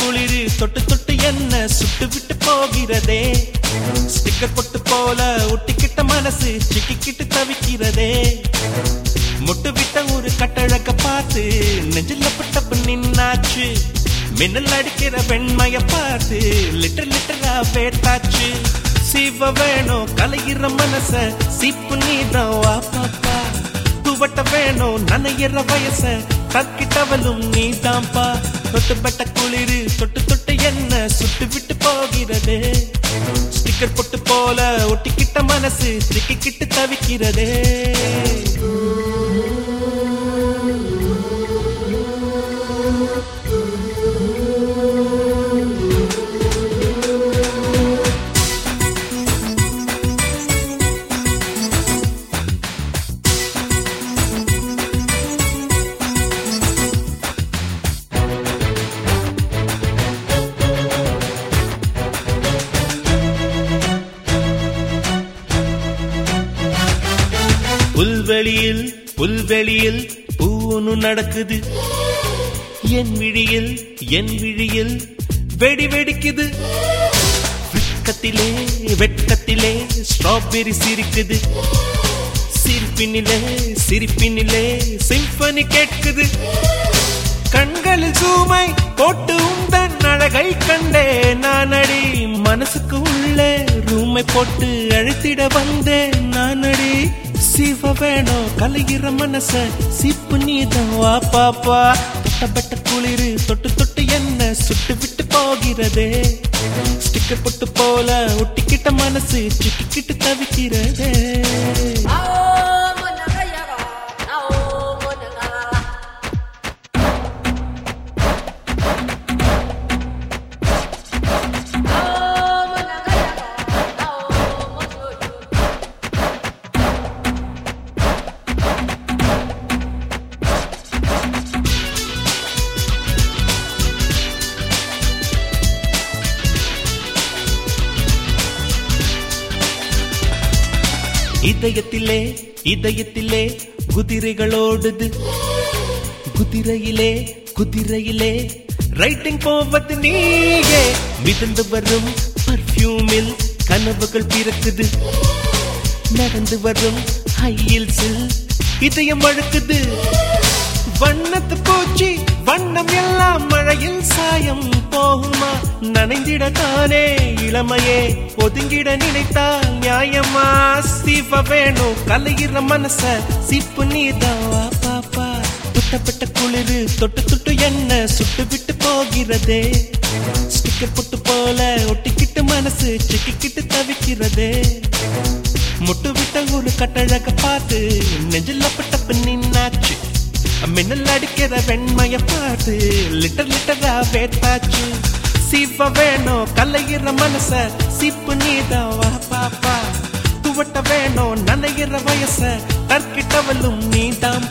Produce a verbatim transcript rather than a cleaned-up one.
குளிரு தொட்டு தொட்டு என்ன சுட்டு விட்டு போகிறதே. ஸ்டிக்கர் பொட்டு போல ஒட்டிக்கிட்ட மனசு சிக்கிக்கிட்டு தவிக்கிறதே. முட்டு விட்ட ஒரு கட்டழக பார்த்து நெஞ்சில பட்டப்பு நின்னாச்சு. மின்னல் அடிக்கிற வெண்மைய பார்த்து லிட்டர் லிட்டரா வேட்டாச்சு. சீவ வேணும் கலையிற மனச சீப்பு நீதான் வா பாப்பா. துவட்ட வேணும் நனையிற வயச தக்கிட்டவளும் நீதான்பா. தொட்டு பட்ட குளிரு தொட்டு தொட்டு என்ன சுட்டு விட்டு போகிறதே. ஸ்டிக்கர் பொட்டு போல ஒட்டிக்கிட்ட மனசு சிக்கிக்கிட்டு தவிக்கிறதே. புல்வெளியில் புல்வெளியில் பூனு நடக்குது. என் விழியில் என் விழியில் வெடி வெடிக்குது. வெட்கத்திலே வெட்கத்திலே ஸ்ட்ராபெரி சிரிக்குது. சிரிப்பினிலே சிரிப்பினிலே சிம்பனி கேட்குது. கண்களில் சூமை போட்டு உந்தன் அழகை கண்டே நானடி. மனசுக்கு உள்ளே ரூமை போட்டு அழுத்திட வந்தேன் நானடி. சீவ வேணும் கலையிற மனச சீப்பு நீதான் வா பாப்பா. தொட்டப்பட்ட குளிரு தொட்டு தொட்டு என்ன சுட்டு விட்டு போகிறதே. ஸ்டிக்கர் பொட்டு போல ஒட்டிக்கிட்ட மனசு சிக்கிக்கிட்டு தவிக்கிறதே. இதயத்திலே இதயத்திலே குதிரைகளோடுது. குதிரையிலே குதிரையிலே ரைட்டிங் போவது நீயே. மிதந்து வரும் பர்ஃபியூமில் கனவுகள் பிறக்குது. நடந்து வரும் ஹையில்ஸில் இதயம் அழுக்குது. வண்ணத்து பூச்சி வண்ணம் எல்லாம் மழையில் சாயம் போகுமா. நனைந்திட தானே இளமையே ஒதுங்கிட நினைத்தால் நியாயமா. சீவ வேணும் கலையிற மனச சீப்பு நீதான் வா பாப்பா. துட்டப்பட்ட குளிரு தொட்டு தொட்டு என்ன சுட்டு விட்டு போகிறதே. ஸ்டிக்கர் பொட்டு போல ஒட்டிக்கிட்டு மனசு சிக்கிக்கிட்டு தவிக்கிறதே. முட்டு விட்ட ஒரு கட்டழக பார்த்து நெஞ்சில பட்டப்பு நின்னாச்சு. மின்னல் அடிக்கிற வெண்மைய பார்த்து லிட்டர் லிட்டரா வேட்டாச்சு. சீவ வேணும் கலையிற மனச சீப்பு நீதான் வா பாப்பா. துவட்ட வேணும் நனையிற வயச தற்கிட்டவளும் நீதான்.